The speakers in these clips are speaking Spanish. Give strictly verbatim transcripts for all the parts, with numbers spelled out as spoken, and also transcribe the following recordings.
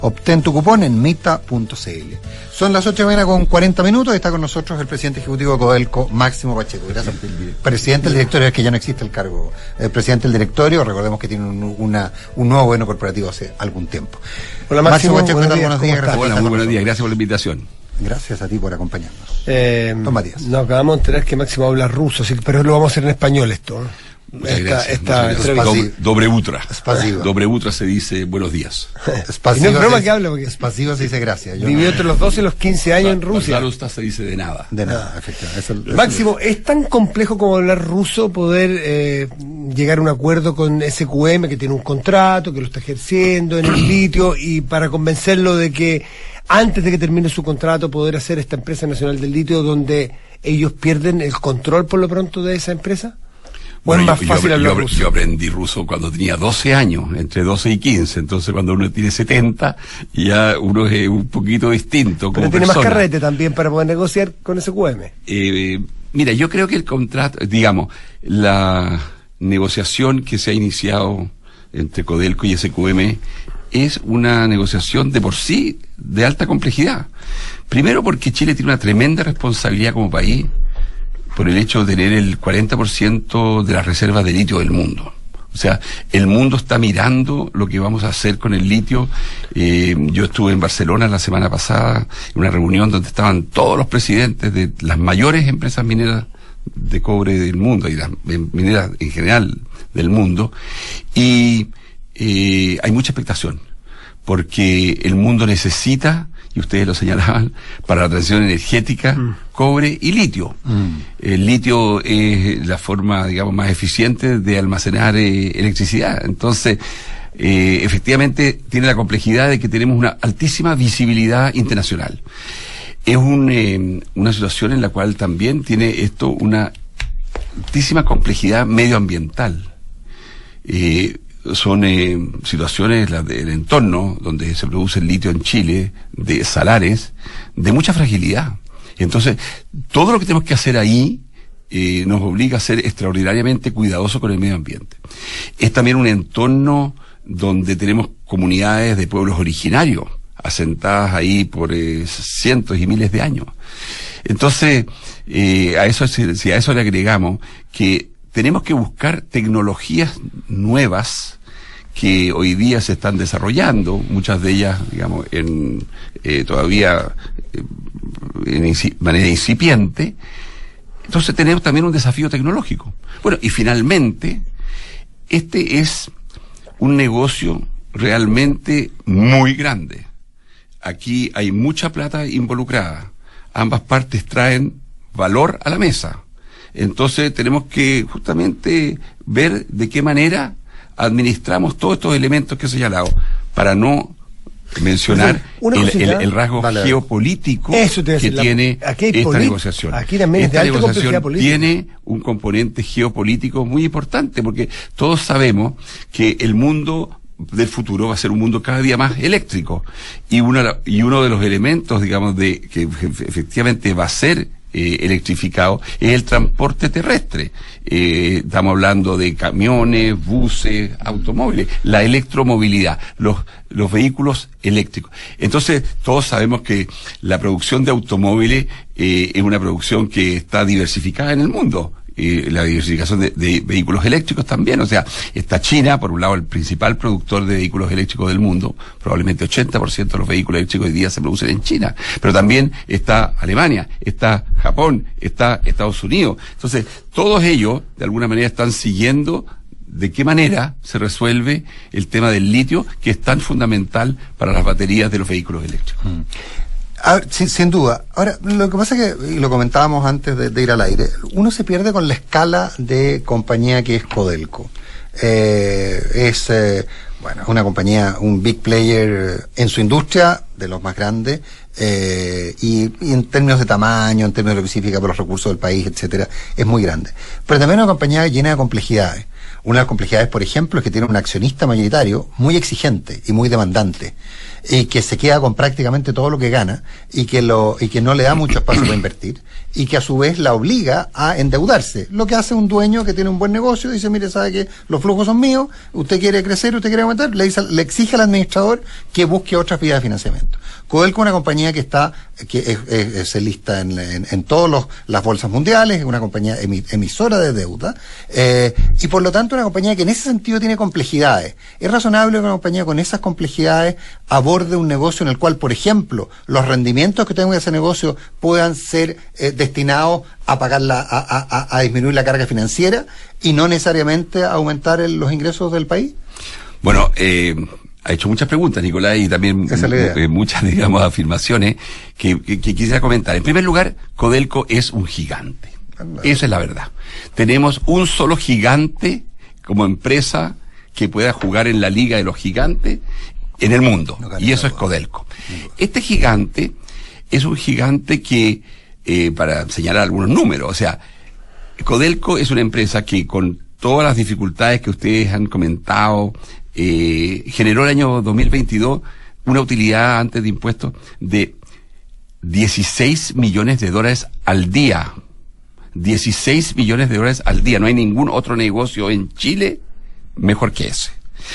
Obtén tu cupón en mita punto cl. Son las ocho de la mañana con cuarenta minutos y está con nosotros el presidente ejecutivo de Codelco, Máximo Pacheco. Gracias. Presidente del directorio, es que ya no existe el cargo. El presidente del directorio, recordemos que tiene un, una, un nuevo gobierno corporativo hace algún tiempo. Hola Máximo, Máximo Pacheco, buenos días. buenos días. Gracias. Hola, muy buenos días, gracias por la invitación. Gracias a ti por acompañarnos. Eh, Don Matías. Nos acabamos de enterar que Máximo habla ruso, así que, pero lo vamos a hacer en español esto. Muchas Esta, gracias, esta muchas gracias. entrevista. Dobre, dobre utra. Spasibo. Dobre utra se dice buenos días. Spasibo Y no es broma se- que habla, porque- Spasibo se dice gracias. Yo Vivió no- entre los doce y los quince años en Rusia. Bazarusta se dice de nada. De nada, efectivamente. Eso- eso- Máximo, ¿es tan complejo como hablar ruso poder eh, llegar a un acuerdo con S Q M que tiene un contrato, que lo está ejerciendo en el litio, y para convencerlo de que antes de que termine su contrato poder hacer esta empresa nacional del litio donde ellos pierden el control por lo pronto de esa empresa? ¿O Bueno, es más yo, fácil yo- hablar yo- ruso? yo aprendí ruso cuando tenía doce años, entre doce y quince, entonces cuando uno tiene setenta, ya uno es un poquito distinto como Pero tiene más persona. carrete también para poder negociar con S Q M. Eh, mira, yo creo que el contrato, digamos, la negociación que se ha iniciado entre Codelco y S Q M es una negociación de por sí de alta complejidad. Primero porque Chile tiene una tremenda responsabilidad como país por el hecho de tener el cuarenta por ciento de las reservas de litio del mundo. O sea, el mundo está mirando lo que vamos a hacer con el litio. Eh, yo estuve en Barcelona la semana pasada en una reunión donde estaban todos los presidentes de las mayores empresas mineras de cobre del mundo y las mineras en general del mundo, y eh, hay mucha expectación porque el mundo necesita, y ustedes lo señalaban, para la transición energética, mm. cobre y litio. Mm. El litio es la forma, digamos, más eficiente de almacenar eh, electricidad. Entonces, eh, efectivamente, tiene la complejidad de que tenemos una altísima visibilidad internacional. Es un, eh, una situación en la cual también tiene esto una altísima complejidad medioambiental. Eh, son eh, situaciones, las del entorno donde se produce el litio en Chile, de salares, de mucha fragilidad. Entonces, todo lo que tenemos que hacer ahí eh, nos obliga a ser extraordinariamente cuidadosos con el medio ambiente. Es también un entorno donde tenemos comunidades de pueblos originarios, asentadas ahí por eh, cientos y miles de años. Entonces, eh, a eso, si a eso le agregamos que tenemos que buscar tecnologías nuevas que hoy día se están desarrollando, muchas de ellas, digamos, en eh, todavía eh, en inci- manera incipiente. Entonces tenemos también un desafío tecnológico. Bueno, y finalmente, este es un negocio realmente muy grande. Aquí hay mucha plata involucrada. Ambas partes traen valor a la mesa. Entonces tenemos que justamente ver de qué manera administramos todos estos elementos que he señalado, para no mencionar el, el, el rasgo vale. geopolítico Eso te que la, tiene esta negociación. Aquí también esta es de negociación política. Tiene un componente geopolítico muy importante, porque todos sabemos que el mundo del futuro va a ser un mundo cada día más eléctrico, y una y uno de los elementos, digamos, de que efectivamente va a ser eh, electrificado es el transporte terrestre. Eh, estamos hablando de camiones, buses, automóviles, la electromovilidad, los los vehículos eléctricos. Entonces, todos sabemos que la producción de automóviles eh, es una producción que está diversificada en el mundo. Eh, la diversificación de, de vehículos eléctricos también, o sea, está China, por un lado, el principal productor de vehículos eléctricos del mundo, probablemente ochenta por ciento de los vehículos eléctricos hoy día se producen en China, pero también está Alemania, está Japón, está Estados Unidos. Entonces, todos ellos, de alguna manera, están siguiendo de qué manera se resuelve el tema del litio, que es tan fundamental para las baterías de los vehículos eléctricos. Mm. A ver, sin, sin duda. Ahora, lo que pasa es que, y lo comentábamos antes de, de ir al aire, uno se pierde con la escala de compañía que es Codelco. Eh, es, eh, bueno, una compañía, un big player en su industria, de los más grandes, eh, y, y en términos de tamaño, en términos de lo que significa por los recursos del país, etcétera, es muy grande. Pero también una compañía llena de complejidades. Una de las complejidades, por ejemplo, es que tiene un accionista mayoritario muy exigente y muy demandante, y que se queda con prácticamente todo lo que gana, y que lo y que no le da mucho espacio para invertir, y que a su vez la obliga a endeudarse. Lo que hace un dueño que tiene un buen negocio, dice, mire, sabe que los flujos son míos, usted quiere crecer, usted quiere aumentar, le, dice, le exige al administrador que busque otras vías de financiamiento. Codelco es una compañía que está, que es, es, es, se lista en, en, en todas las bolsas mundiales, es una compañía emi, emisora de deuda, eh, y por lo tanto una compañía que en ese sentido tiene complejidades. Es razonable que una compañía con esas complejidades aborde un negocio en el cual, por ejemplo, los rendimientos que tenga ese negocio puedan ser eh, destinados a pagar la, a, a, a disminuir la carga financiera y no necesariamente a aumentar el, los ingresos del país. Bueno, eh, ha hecho muchas preguntas, Nicolás, y también eh, muchas, digamos, afirmaciones que, que, que quisiera comentar. En primer lugar, Codelco es un gigante. Esa es la verdad. Tenemos un solo gigante como empresa que pueda jugar en la liga de los gigantes en el mundo, no, y eso es Codelco. Este gigante es un gigante que, eh, para señalar algunos números, o sea, Codelco es una empresa que con todas las dificultades que ustedes han comentado, eh, generó el año dos mil veintidós una utilidad antes de impuestos de dieciséis millones de dólares al día. dieciséis millones de dólares al día. No hay ningún otro negocio en Chile mejor que ese.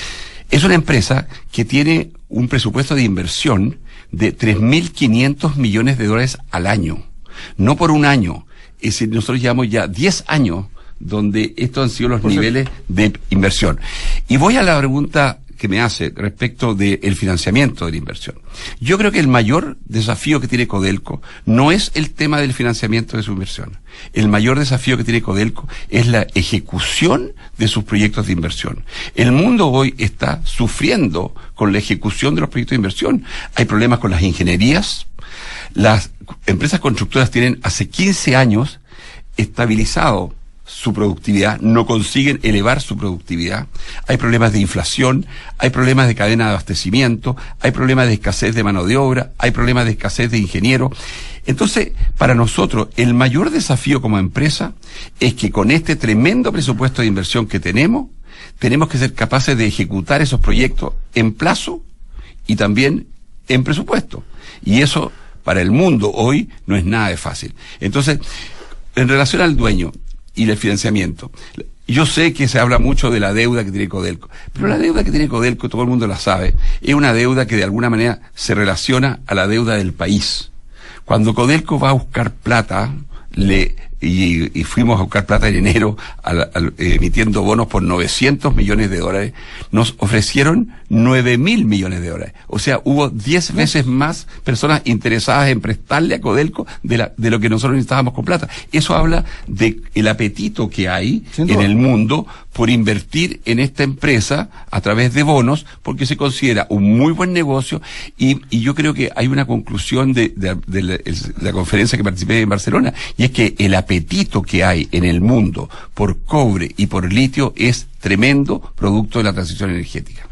Es una empresa que tiene un presupuesto de inversión de tres mil quinientos millones de dólares al año. No por un año. Es decir, nosotros llevamos ya diez años donde estos han sido los pues niveles de inversión. Y voy a la pregunta que me hace respecto del financiamiento de la inversión. Yo creo que el mayor desafío que tiene Codelco no es el tema del financiamiento de su inversión. El mayor desafío que tiene Codelco es la ejecución de sus proyectos de inversión. El mundo hoy está sufriendo con la ejecución de los proyectos de inversión. Hay problemas con las ingenierías. Las empresas constructoras tienen hace quince años estabilizado su productividad, no consiguen elevar su productividad. Hay problemas de inflación, hay problemas de cadena de abastecimiento, hay problemas de escasez de mano de obra, hay problemas de escasez de ingenieros. Entonces, para nosotros, el mayor desafío como empresa es que con este tremendo presupuesto de inversión que tenemos, tenemos que ser capaces de ejecutar esos proyectos en plazo y también en presupuesto. Y eso, para el mundo hoy, no es nada de fácil. Entonces, en relación al dueño y el financiamiento, yo sé que se habla mucho de la deuda que tiene Codelco, pero la deuda que tiene Codelco, todo el mundo la sabe, es una deuda que de alguna manera se relaciona a la deuda del país. Cuando Codelco va a buscar plata, le y, y fuimos a buscar plata en enero al, al, eh, emitiendo bonos por novecientos millones de dólares, nos ofrecieron nueve mil millones de dólares. O sea, hubo diez veces más personas interesadas en prestarle a Codelco de, la, de lo que nosotros necesitábamos con plata. Eso habla de el apetito que hay en el mundo por invertir en esta empresa a través de bonos, porque se considera un muy buen negocio, y, y yo creo que hay una conclusión de, de, de, la, de la conferencia que participé en Barcelona, y es que el apetito que hay en el mundo por cobre y por litio es tremendo, producto de la transición energética.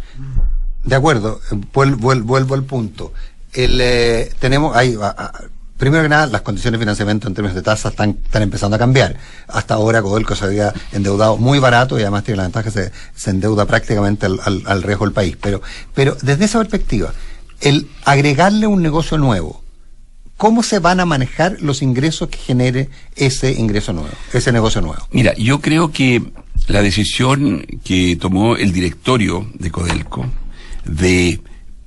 De acuerdo, vuelvo, vuelvo, vuelvo al punto. El, eh, tenemos, hay, a, a, primero que nada, las condiciones de financiamiento en términos de tasas están, están empezando a cambiar. Hasta ahora Codelco se había endeudado muy barato y además tiene la ventaja que se, se endeuda prácticamente al, al, al riesgo del país. Pero, pero desde esa perspectiva, el agregarle un negocio nuevo, ¿cómo se van a manejar los ingresos que genere ese ingreso nuevo, ese negocio nuevo? Mira, yo creo que la decisión que tomó el directorio de Codelco de,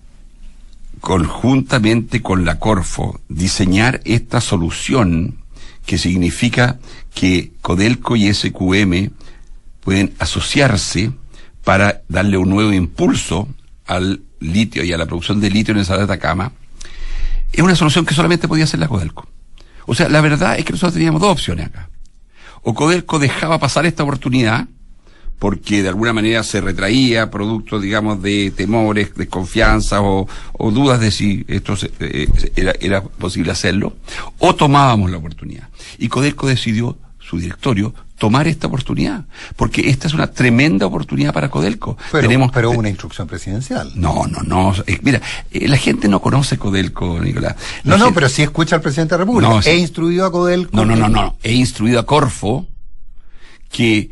conjuntamente con la Corfo, diseñar esta solución que significa que Codelco y S Q M pueden asociarse para darle un nuevo impulso al litio y a la producción de litio en el Salar de Atacama, es una solución que solamente podía hacer la Codelco. O sea, la verdad es que nosotros teníamos dos opciones acá. O Codelco dejaba pasar esta oportunidad, porque de alguna manera se retraía, producto, digamos, de temores, desconfianza o, o dudas de si esto se, eh, era, era posible hacerlo, o tomábamos la oportunidad. Y Codelco decidió, su directorio, tomar esta oportunidad, porque esta es una tremenda oportunidad para Codelco. Pero, Tenemos, pero una instrucción presidencial. No, no, no. Eh, mira, eh, la gente no conoce Codelco, Nicolás. La no, no, gente, pero sí escucha al presidente de la República. No, sí. He instruido a Codelco. No, no, no, no. He instruido a Corfo que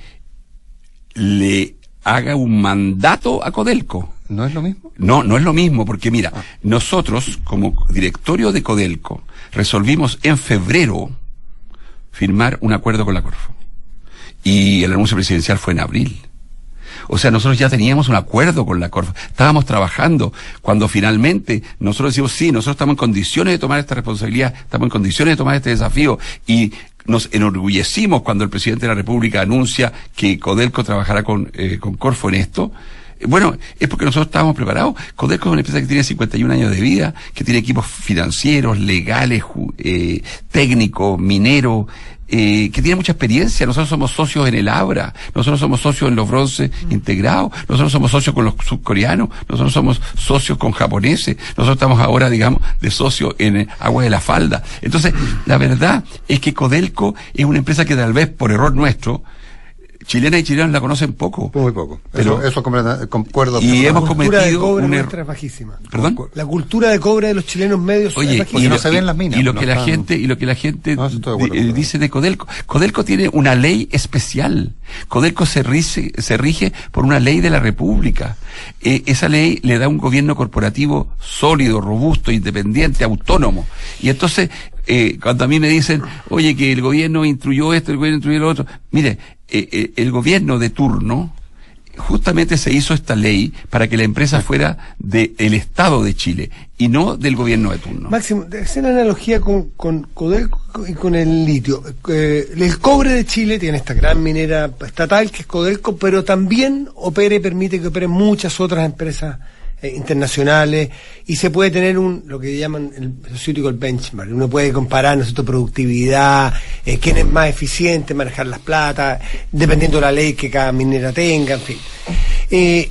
le haga un mandato a Codelco. ¿No es lo mismo? No, no es lo mismo, porque mira, ah. nosotros, como directorio de Codelco, resolvimos en febrero firmar un acuerdo con la Corfo. Y el anuncio presidencial fue en abril. O sea, nosotros ya teníamos un acuerdo con la Corfo, estábamos trabajando. Cuando finalmente nosotros decimos, sí, nosotros estamos en condiciones de tomar esta responsabilidad, estamos en condiciones de tomar este desafío, y nos enorgullecimos cuando el presidente de la República anuncia que Codelco trabajará con, eh, con Corfo en esto. Bueno, es porque nosotros estábamos preparados. Codelco es una empresa que tiene cincuenta y un años de vida, que tiene equipos financieros, legales, eh, técnicos, mineros, eh, que tiene mucha experiencia. Nosotros somos socios en el Abra, nosotros somos socios en los bronces mm. integrados, nosotros somos socios con los subcoreanos, nosotros somos socios con japoneses, nosotros estamos ahora, digamos, de socios en Agua de la Falda. Entonces, la verdad es que Codelco es una empresa que tal vez por error nuestro, chilenas y chilenos la conocen poco. Muy poco. Pero, eso, eso concuerdo. Y hemos cometido la cultura de cobre un error. nuestra es bajísima. ¿Perdón? La cultura de cobre de los chilenos medios Oye, es y bajísima. no se ven las minas. Y lo no que la están... gente, y lo que la gente no, di, eh, dice de Codelco. Codelco tiene una ley especial. Codelco se rige, se rige por una ley de la República. Eh, esa ley le da un gobierno corporativo sólido, robusto, independiente, autónomo. Y entonces, eh, cuando a mí me dicen, oye, que el gobierno instruyó esto, el gobierno instruyó lo otro, mire, eh, eh, el gobierno de turno justamente se hizo esta ley para que la empresa fuera del Estado de Chile y no del gobierno de turno. Máximo, hacer la analogía con, con Codelco y con el litio. Eh, el cobre de Chile tiene esta gran minera estatal que es Codelco, pero también opera y permite que operen muchas otras empresas eh, internacionales, y se puede tener un lo que llaman el sociotécnico el benchmark. Uno puede comparar, ¿no es cierto?, productividad, eh, quién es más eficiente, manejar las platas, dependiendo de la ley que cada minera tenga, en fin. Eh,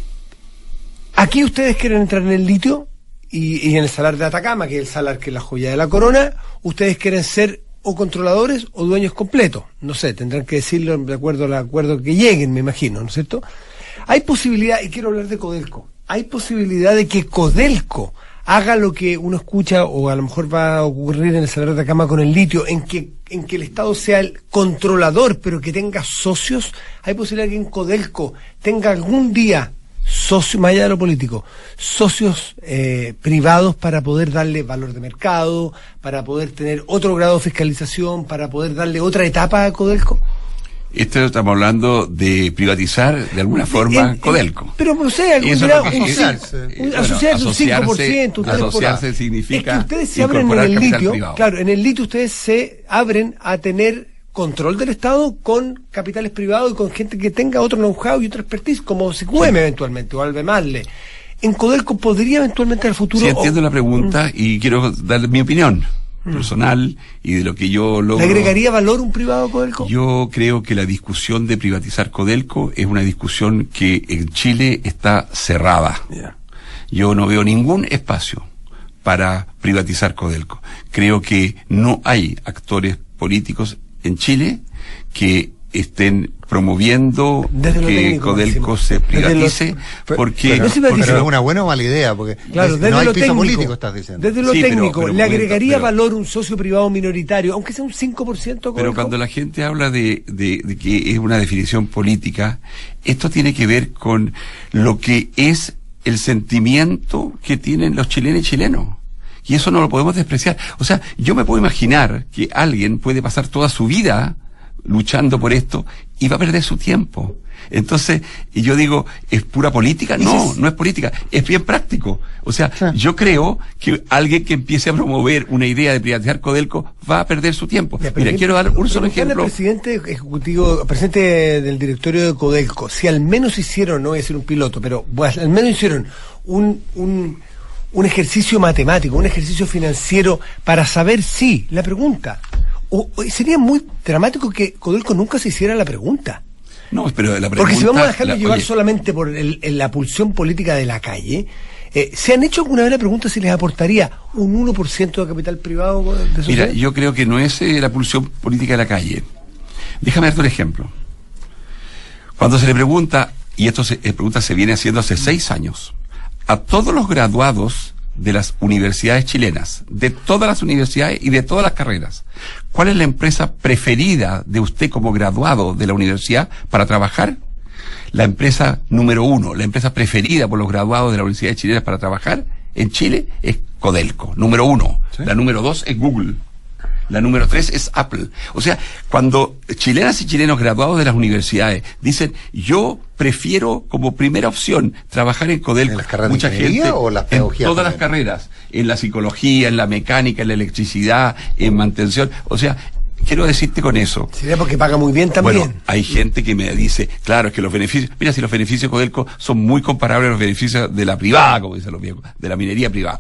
aquí ustedes quieren entrar en el litio y, y en el salar de Atacama, que es el salar que es la joya de la corona. Ustedes quieren ser o controladores o dueños completos. No sé, tendrán que decirlo de acuerdo al acuerdo que lleguen, me imagino, ¿no es cierto? Hay posibilidad, y quiero hablar de Codelco, hay posibilidad de que Codelco haga lo que uno escucha, o a lo mejor va a ocurrir en el salar de Atacama con el litio, en que en que el Estado sea el controlador, pero que tenga socios. Hay posibilidad que en Codelco tenga algún día socios, más allá de lo político, socios eh, privados para poder darle valor de mercado, para poder tener otro grado de fiscalización, para poder darle otra etapa a Codelco. Esto estamos hablando de privatizar de alguna forma en, en, Codelco. Pero no sé, algún Eso día, es un, asociarse. un, Bueno, asociarse un cinco por ciento, un tres por ciento. Asociarse significa es que ustedes se abren en el litio, privado. Claro, en el litio ustedes se abren a tener control del Estado con capitales privados y con gente que tenga otro know-how y otra expertise, como C Q M sí. eventualmente, o Albemarle. En Codelco podría eventualmente en el futuro... Sí, entiendo o, la pregunta mm. y quiero dar mi opinión personal y de lo que yo logro. ¿Le agregaría valor un privado a Codelco? Yo creo que la discusión de privatizar Codelco es una discusión que en Chile está cerrada. Yeah. Yo no veo ningún espacio para privatizar Codelco. Creo que no hay actores políticos en Chile que estén promoviendo que técnico, Codelco máximo. se privatice los, porque, pero, no porque, porque es una buena o mala idea, porque claro, desde no hay lo piso técnico, político, estás diciendo. Desde lo sí, técnico, pero, pero, ¿le agregaría pero, valor un socio privado minoritario, aunque sea un cinco por ciento? Codelco? Pero cuando la gente habla de, de, de que es una definición política, esto tiene que ver con lo que es el sentimiento que tienen los chilenos y chilenos. Y eso no lo podemos despreciar. O sea, yo me puedo imaginar que alguien puede pasar toda su vida luchando por esto y va a perder su tiempo. Entonces, y yo digo, ¿es pura política? No, no es política, es bien práctico. O sea, sí. yo creo que alguien que empiece a promover una idea de privatizar Codelco va a perder su tiempo. Ya, Mira, quiero dar un solo ejemplo. Al presidente ejecutivo, presidente del directorio de Codelco, si al menos hicieron, no voy a decir un piloto, pero bueno, al menos hicieron un, un, un ejercicio matemático, un ejercicio financiero para saber si, la pregunta, o, o sería muy dramático que Codelco nunca se hiciera la pregunta. No, pero la pregunta, porque si vamos a dejarlo la, llevar oye, solamente por el, el, la pulsión política de la calle, eh, ¿se han hecho alguna vez la pregunta si les aportaría un uno por ciento de capital privado de su Mira, ciudad? Yo creo que no es eh, la pulsión política de la calle. Déjame darte un ejemplo. Cuando se le pregunta, y esto se, pregunta se viene haciendo hace seis años, a todos los graduados de las universidades chilenas, de todas las universidades y de todas las carreras, ¿cuál es la empresa preferida de usted como graduado de la universidad para trabajar? La empresa número uno, la empresa preferida por los graduados de la universidad chilena para trabajar en Chile es Codelco, número uno. ¿Sí? La número dos es Google. La número tres es Apple. O sea, cuando chilenas y chilenos graduados de las universidades dicen, yo prefiero como primera opción trabajar en Codelco. ¿En las carreras mucha de ingeniería gente, o las en pedagogías todas también? las carreras, en la psicología, en la mecánica, en la electricidad, en mantención. O sea, quiero decirte con eso. Sería porque paga muy bien también. Bueno, hay gente que me dice, claro, es que los beneficios, mira, si los beneficios de Codelco son muy comparables a los beneficios de la privada, como dicen los viejos, de la minería privada.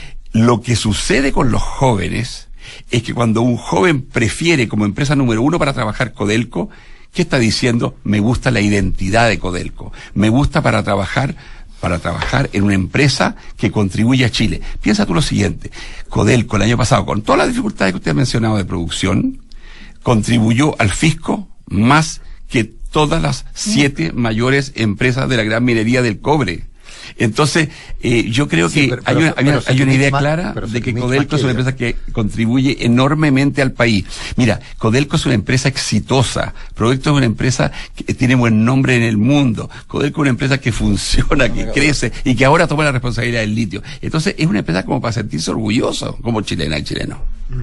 Lo que sucede con los jóvenes es que cuando un joven prefiere como empresa número uno para trabajar Codelco, ¿qué está diciendo? Me gusta la identidad de Codelco. Me gusta para trabajar, para trabajar en una empresa que contribuye a Chile. Piensa tú lo siguiente. Codelco el año pasado, con todas las dificultades que usted ha mencionado de producción, contribuyó al fisco más que todas las siete mayores empresas de la gran minería del cobre. Entonces, eh, yo creo Sí, que pero- hay pero- una, hay una, pero se hay una idea mix- clara pero se de que mix Codelco es una maquilla. empresa que contribuye enormemente al país. Mira, Codelco es una empresa exitosa. Proyecto es una empresa que tiene buen nombre en el mundo. Codelco es una empresa que funciona, que crece y que ahora toma la responsabilidad del litio. Entonces, es una empresa como para sentirse orgulloso como chilena y chileno.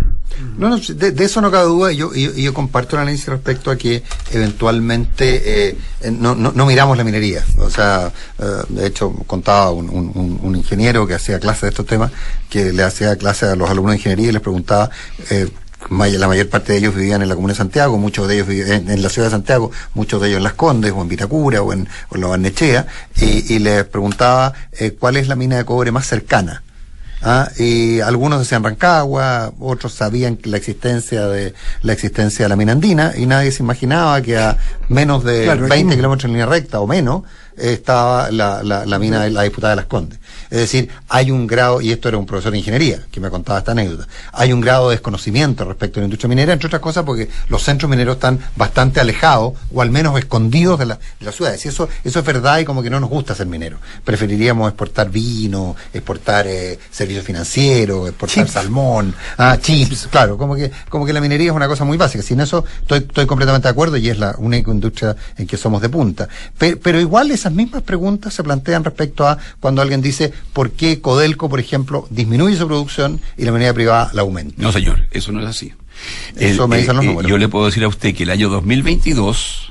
No, no, de, de eso no cabe duda. Yo, yo, yo comparto el análisis respecto a que eventualmente eh, eh, no, no, no miramos la minería. O sea, eh, de hecho, contaba un, un, un ingeniero que hacía clases de estos temas, que le hacía clases a los alumnos de ingeniería y les preguntaba. Eh, may- la mayor parte de ellos vivían en la comuna de Santiago, muchos de ellos vivían en, en la ciudad de Santiago, muchos de ellos en Las Condes o en Vitacura o en, o en la Barnechea, y, y les preguntaba eh, cuál es la mina de cobre más cercana. Ah, y algunos decían Rancagua, otros sabían que la existencia de la existencia de la mina andina, y nadie se imaginaba que a menos de Claro, veinte aquí- kilómetros en línea recta o menos eh, estaba la, la, la mina de la diputada de Las Condes. Es decir, hay un grado, y esto era un profesor de ingeniería que me contaba esta anécdota, hay un grado de desconocimiento respecto a la industria minera, entre otras cosas porque los centros mineros están bastante alejados o al menos escondidos de, la, de las ciudades. Y eso, eso es verdad, y como que no nos gusta ser mineros. Preferiríamos exportar vino, exportar eh, servicios financieros, exportar Chips. salmón, ah, chips, claro, como que, como que la minería es una cosa muy básica. Sin eso estoy, estoy completamente de acuerdo, y es la única industria en que somos de punta. Pero, pero igual esas mismas preguntas se plantean respecto a cuando alguien dice por qué Codelco, por ejemplo, disminuye su producción y la minería privada la aumenta. No, señor, eso no es así. Eso me dicen los números. Yo le puedo decir a usted que el año dos mil veintidós,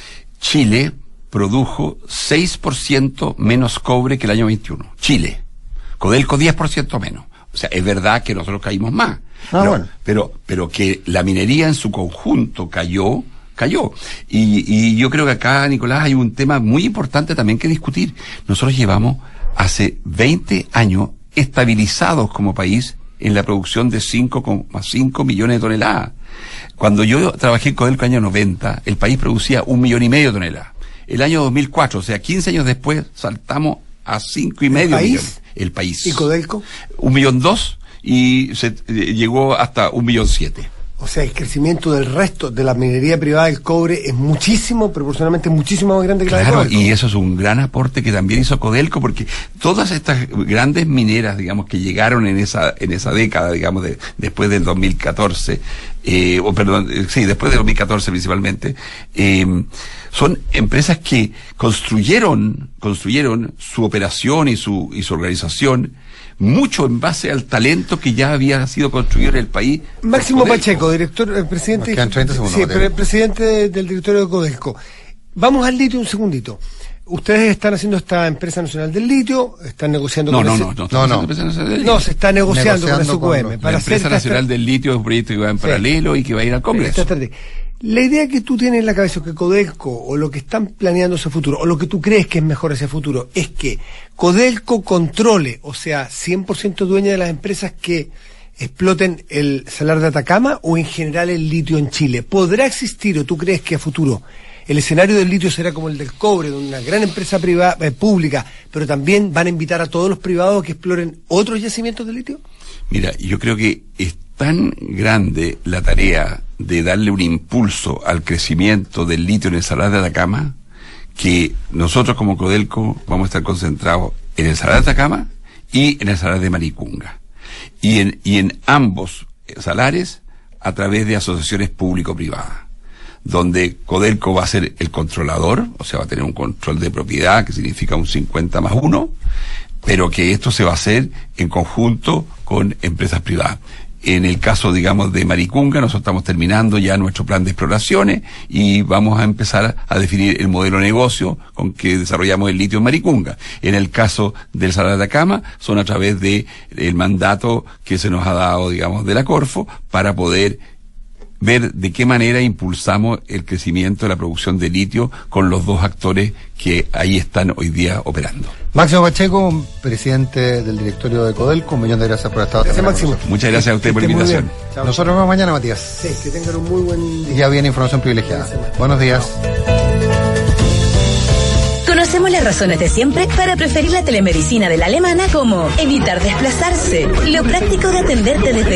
Chile produjo seis por ciento menos cobre que el año veintiuno. Chile. Codelco diez por ciento menos. O sea, es verdad que nosotros caímos más. Ah, pero, bueno. pero, pero que la minería en su conjunto cayó, cayó. Y, y yo creo que acá, Nicolás, hay un tema muy importante también que discutir. Nosotros llevamos hace veinte años estabilizados como país en la producción de cinco coma cinco millones de toneladas. Cuando yo trabajé en Codelco en el año noventa, el país producía un millón y medio de toneladas. El año dos mil cuatro, o sea, quince años después, saltamos a cinco y medio país? millones. El país. ¿Y Codelco? Un millón dos, y se eh, llegó hasta un millón siete. O sea, el crecimiento del resto de la minería privada del cobre es muchísimo, proporcionalmente muchísimo más grande que la de Claro, Codelco. y eso es un gran aporte que también hizo Codelco, porque todas estas grandes mineras, digamos, que llegaron en esa en esa década, digamos, de, después del dos mil catorce, eh, o perdón, eh, sí, después del dos mil catorce principalmente, eh, son empresas que construyeron construyeron su operación y su y su organización mucho en base al talento que ya había sido construido en el país. Máximo por Codelco. Pacheco, director, eh, presidente, Nos quedan treinta segundos, sí, Mateo. pre- presidente de- del directorio de Codelco. Vamos al litio un segundito. Ustedes están haciendo esta empresa nacional del litio, están negociando No, con no, ese- no, no, No, no. Empresa Nacional del No, Litio. se está negociando, Negociando con con S Q M los- para La hacer Empresa esta Nacional del Litio es un proyecto que va en Sí. paralelo y que va a ir al Congreso. esta estrategia. La idea que tú tienes en la cabeza, que Codelco, o lo que están planeando hacia futuro, o lo que tú crees que es mejor hacia futuro, es que Codelco controle, o sea, cien por ciento dueña de las empresas que exploten el salar de Atacama, o en general el litio en Chile. ¿Podrá existir, o tú crees que a futuro el escenario del litio será como el del cobre, de una gran empresa privada, eh, pública, pero también van a invitar a todos los privados que exploren otros yacimientos de litio? Mira, yo creo que es tan grande la tarea de darle un impulso al crecimiento del litio en el Salar de Atacama, que nosotros como Codelco vamos a estar concentrados en el Salar de Atacama y en el Salar de Maricunga. Y en, y en ambos salares a través de asociaciones público-privadas, donde Codelco va a ser el controlador, o sea, va a tener un control de propiedad, que significa un cincuenta más uno, pero que esto se va a hacer en conjunto con empresas privadas. En el caso, digamos, de Maricunga, nosotros estamos terminando ya nuestro plan de exploraciones y vamos a empezar a definir el modelo de negocio con que desarrollamos el litio en Maricunga. En el caso del Salar de Atacama, son a través de el mandato que se nos ha dado, digamos, de la Corfo, para poder ver de qué manera impulsamos el crecimiento de la producción de litio con los dos actores que ahí están hoy día operando. Máximo Pacheco, presidente del directorio de Codelco, un millón de gracias por estar. Gracias, Máximo. Muchas gracias a usted por la invitación. Nosotros nos vemos mañana, Matías. Sí, que tengan un muy buen día. Ya viene información privilegiada. Buenos días. Conocemos las razones de siempre para preferir la telemedicina de la alemana, como evitar desplazarse, lo práctico de atenderte desde